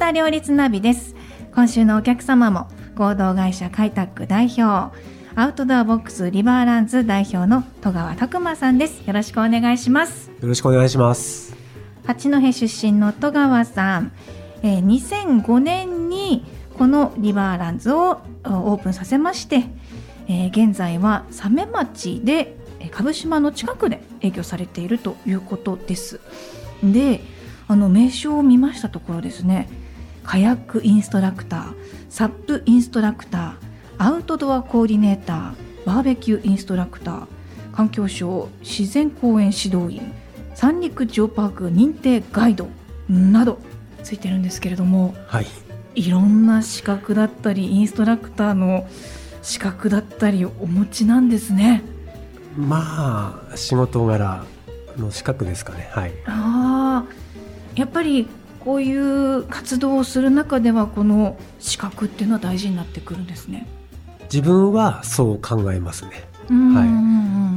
田両立ナビです。今週のお客様も合同会社開拓代表、アウトドアボックスリバーランズ代表の戸川拓馬さんです。よろしくお願いします。 よろしくお願いします。 八戸出身の戸川さん、2005年にこのリバーランズをオープンさせまして、現在は鮫町で蕪島の近くで営業されているということです。で、名称を見ましたところですね、カヤックインストラクター、サップインストラクター、アウトドアコーディネーター、バーベキューインストラクター、環境省自然公園指導員、三陸ジオパーク認定ガイドなどついてるんですけれども、 はい、 いろんな資格だったりインストラクターの資格だったりお持ちなんですね。 まあ仕事柄の資格ですかね。はい。 やっぱりこういう活動をする中ではこの資格っていうのは大事になってくるんですね。 自分はそう考えますね。はい。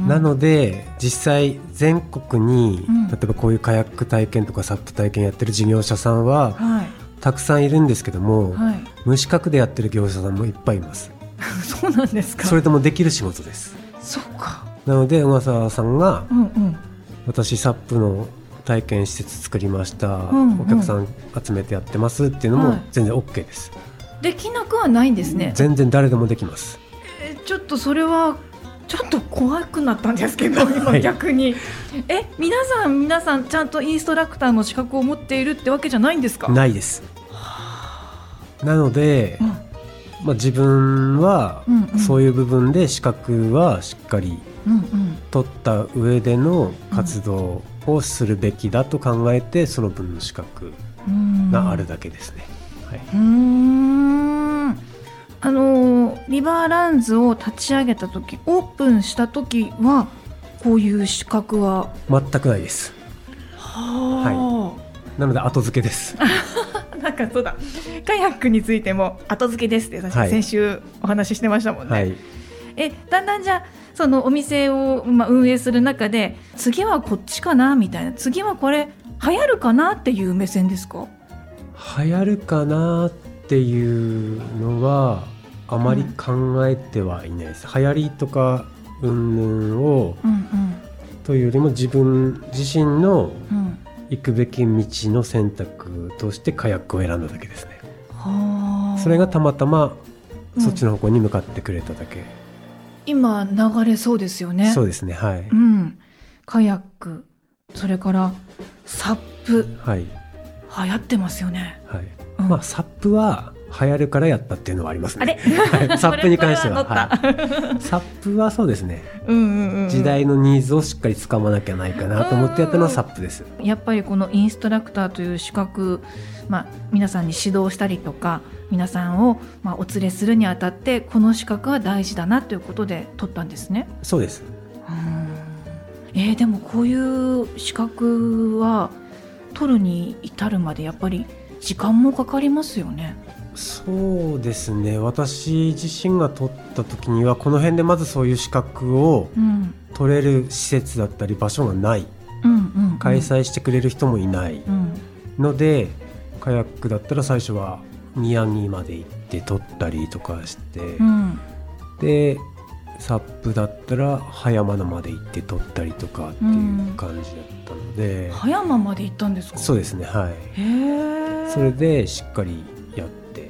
なので実際全国に、例えばこういうカヤック体験とかサップ体験やってる事業者さんは、たくさんいるんですけども、無資格でやってる業者さんもいっぱいいますそうなんですか。 それともできる仕事です。 そうか。 なので小笠原さんが、私サップの体験施設作りました、お客さん集めてやってますっていうのも全然 OK です。 できなくはないんですね。 全然誰でもできます。 ちょっとそれはちょっと怖くなったんですけど今逆に、皆さんちゃんとインストラクターの資格を持っているってわけじゃないんですか。 ないです。なので、自分はそういう部分で資格はしっかり取った上での活動をするべきだと考えて、その分の資格があるだけですね。 リバーランズを立ち上げた時、オープンした時はこういう資格は全くないです。なので後付けですなんかそうだ、カヤックについても後付けですって先週お話ししてましたもんね。だんだんじゃあそのお店を運営する中で、次はこっちかなみたいな、次はこれ流行るかなっていう目線ですか。 流行るかなっていうのはあまり考えてはいないです。流行りとか云々を、というよりも自分自身の行くべき道の選択としてカヤックを選んだだけですね。それがたまたまそっちの方向に向かってくれただけ。 今流れそうですよね。 そうですね。はい。 カヤック、それからサップ、流行ってますよね。 サップは流行るからやったっていうのはありますね。サップに関しては、サップはそうですね、時代のニーズをしっかりつかまなきゃないかなと思ってやったのはサップです。 やっぱりこのインストラクターという資格、皆さんに指導したりとか皆さんをお連れするにあたって、この資格は大事だなということで取ったんですね。 そうです。 でもこういう資格は取るに至るまでやっぱり時間もかかりますよね。 そうですね。私自身が取った時にはこの辺でまずそういう資格を取れる施設だったり場所がない、開催してくれる人もいないので、カヤックだったら最初は宮城まで行って取ったりとかして、でサップだったら葉山まで行って取ったりとかっていう感じだったので、 葉山まで行ったんですか。 そうですね。それでしっかりやって、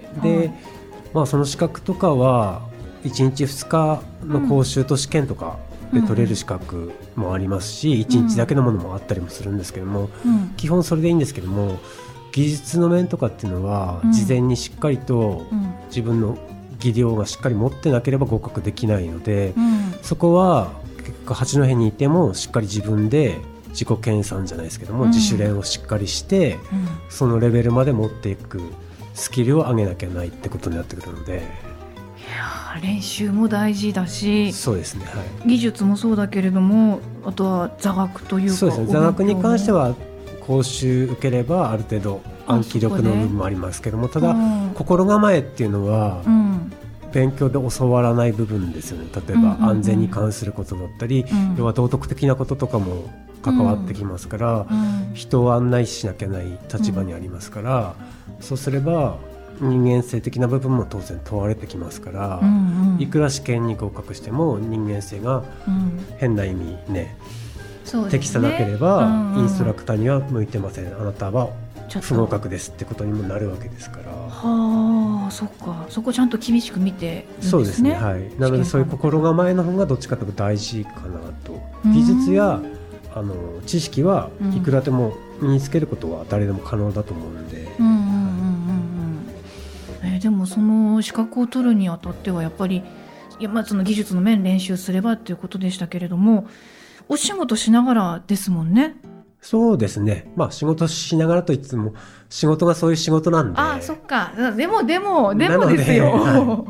で、その資格とかは1日2日の講習と試験とかで取れる資格もありますし、1日だけのものもあったりもするんですけども、基本それでいいんですけども、技術の面とかっていうのは事前にしっかりと自分の技量がしっかり持ってなければ合格できないので、そこは結果八戸にいてもしっかり自分で自己研鑽じゃないですけども、自主練をしっかりして、そのレベルまで持っていくスキルを上げなきゃないってことになってくるので、 練習も大事だし、 そうですね、 技術もそうだけれども、あとは座学というか、 そうですね、座学に関しては講習受ければある程度暗記力の部分もありますけども、ただ心構えっていうのは勉強で教わらない部分ですよね。例えば安全に関することだったり、要は道徳的なこととかも関わってきますから、人を案内しなきゃいけない立場にありますから、そうすれば人間性的な部分も当然問われてきますから、いくら試験に合格しても人間性が変な意味ね、適さなければ、インストラクターには向いてません、あなたは不合格ですってことにもなるわけですから。 はあ、そっか、そこちゃんと厳しく見てるんですね。 そうですね、はい、なのでそういう心構えの方がどっちかというと大事かなと。技術や知識はいくらでも身につけることは誰でも可能だと思うんで、 でもその資格を取るにあたってはやっぱりその技術の面練習すればっていうことでしたけれども、お仕事しながらですもんね。 そうですね、仕事しながらといっても仕事がそういう仕事なんで。 あ、そっか、でもですよ、はい、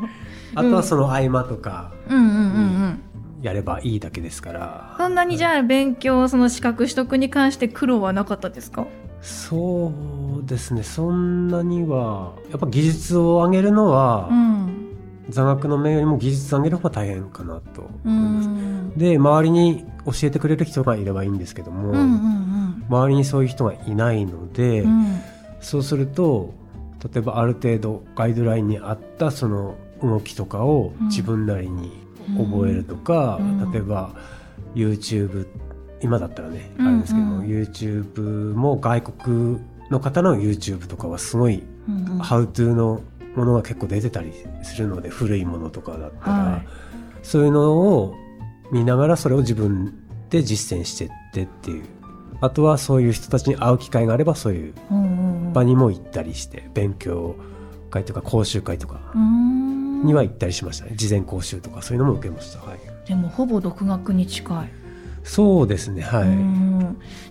あとはその合間とかやればいいだけですから、 そんなにじゃあ勉強、その資格取得に関して苦労はなかったですか？ そうですね、そんなにはやっぱ技術を上げるのは、座学の面よりも技術を上げる方が大変かなと思います。で、周りに教えてくれる人がいればいいんですけども、周りにそういう人がいないので、そうすると例えばある程度ガイドラインに合ったその動きとかを自分なりに覚えるとか、例えば YouTube、 今だったらねあるんですけども、YouTube も外国の方の YouTube とかはすごいハウトゥーのものが結構出てたりするので、古いものとかだったら、そういうのを見ながらそれを自分で実践してってっていう。あとはそういう人たちに会う機会があればそういう場にも行ったりして、勉強会とか講習会とかには行ったりしましたね。事前講習とかそういうのも受けました、はい、 でもほぼ独学に近い。 そうですね、はい。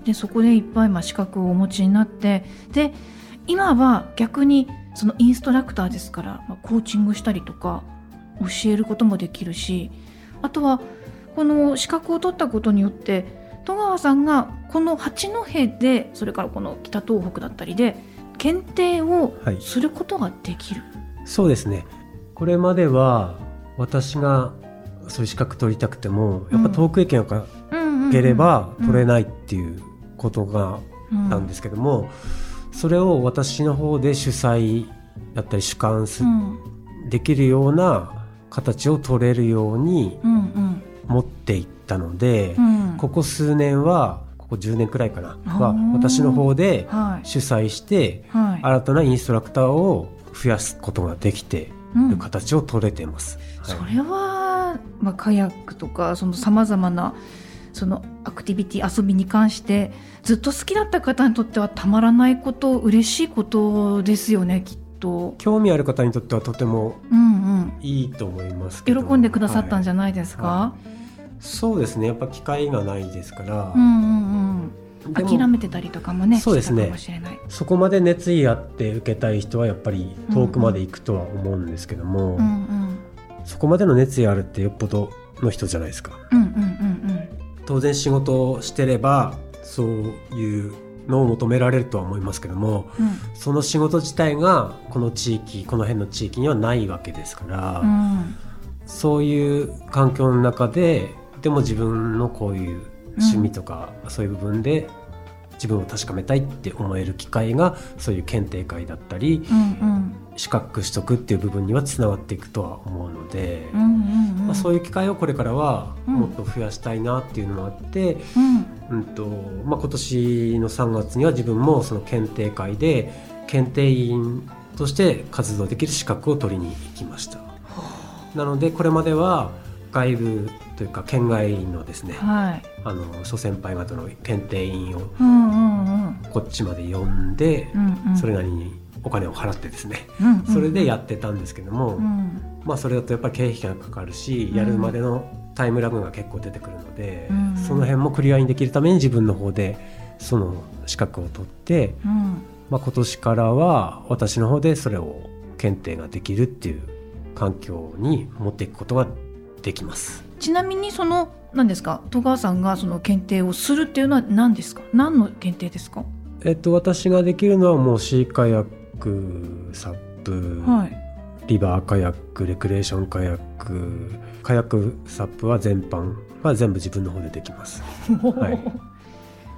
でそこでいっぱい資格をお持ちになって、で今は逆にそのインストラクターですから、コーチングしたりとか教えることもできるし、あとはこの資格を取ったことによって戸川さんがこの八戸で、それからこの北東北だったりで検定をすることができる、 そうですね。これまでは私がそういう資格取りたくてもやっぱ遠く経験がなければ取れないっていうことがあったんですけども、それを私の方で主催だったり主管できるような形を取れるように持っていったので、ここ数年は、ここ10年くらいかなは私の方で主催して新たなインストラクターを増やすことができている形を取れています、 それは、カヤックとかさまざまなそのアクティビティ、遊びに関してずっと好きだった方にとってはたまらないこと、嬉しいことですよね、きっと。 興味ある方にとってはとてもいいと思いますけど、 喜んでくださったんじゃないですか？ そうですね、やっぱ機会がないですから、 諦めてたりとかもね、 そうですね、 したかもしれない。 そこまで熱意あって受けたい人はやっぱり遠くまで行くとは思うんですけども、そこまでの熱意あるってよっぽどの人じゃないですか。当然仕事をしてればそういうのを求められるとは思いますけども、その仕事自体がこの地域、この辺の地域にはないわけですから、そういう環境の中ででも自分のこういう趣味とか、そういう部分で自分を確かめたいって思える機会がそういう検定会だったり、資格取得っていう部分にはつながっていくとは思うので、そういう機会をこれからはもっと増やしたいなっていうのもあって、今年の3月には自分もその検定会で検定員として活動できる資格を取りに行きました。なのでこれまでは外部というか県外のですね、諸先輩方の検定員をこっちまで呼んで、それなりにお金を払ってですね、それでやってたんですけども、それだとやっぱり経費がかかるし、やるまでのタイムラグが結構出てくるので、その辺もクリアにできるために自分の方でその資格を取って、今年からは私の方でそれを検定ができるっていう環境に持っていくことができます。 ちなみに何ですか、戸川さんがその検定をするっていうのは何ですか？何の検定ですか？ 私ができるのはもうシーカヤック、サップ、リバーカヤック、レクレーションカヤック、カヤックサップは全般は全部自分の方でできます。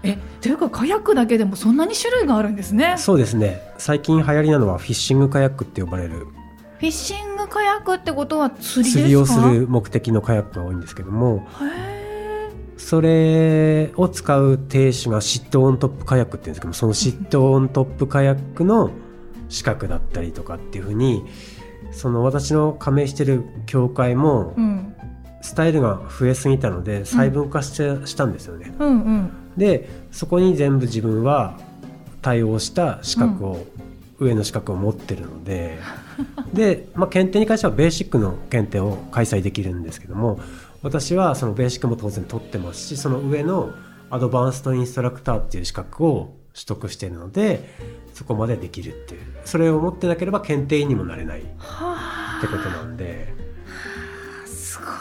というかカヤックだけでもそんなに種類があるんですね。 そうですね。最近流行りなのはフィッシングカヤックって呼ばれる、 フィッシングカヤックってことは釣りですか？ 釣りをする目的のカヤックが多いんですけども、それを使う艇種がシットオントップカヤックって言うんですけども、そのシットオントップカヤックの資格だったりとかっていうふうに、その私の加盟してる協会もスタイルが増えすぎたので細分化したんですよね。でそこに全部自分は対応した資格を、上の資格を持ってるので、で、検定に関してはベーシックの検定を開催できるんですけども、私はそのベーシックも当然取ってますし、その上のアドバンストインストラクターっていう資格を取得しているので、そこまでできるっていう、それを持ってなければ検定員にもなれないってことなんで、 すご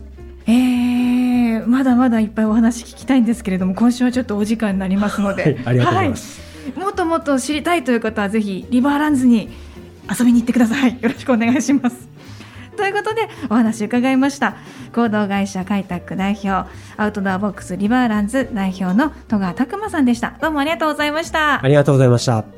い。まだまだいっぱいお話聞きたいんですけれども、今週はちょっとお時間になりますので、 はい、ありがとうございます。 もっともっと知りたいという方はぜひリバーランズに遊びに行ってください。よろしくお願いします。ということでお話伺いました。合同会社カイタック代表、アウトドアボックスリバーランズ代表の戸川拓磨さんでした。どうもありがとうございました。 ありがとうございました。